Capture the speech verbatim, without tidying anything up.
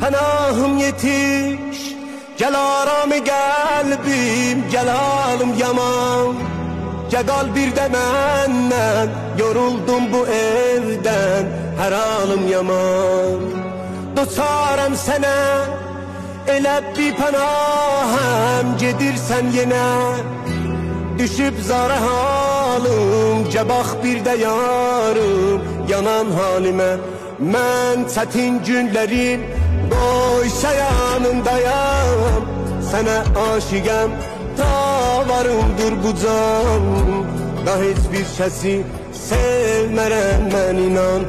Pənahım yetiş, gel aramı qəlbim, gel alım yaman. Gəl bir də məndən, yoruldum bu evdən, hər halım yaman. Doçaram sənə, elə bir pənahəm, gedirsən yenə. Düşüb zara halım, gə bax bir də yarım, yanan halimə. Mən çətin günlərin qoysa yanındayam, sənə aşiqəm, ta varımdır bu can. Da heç bir kəsi sevmərəm mən, inan.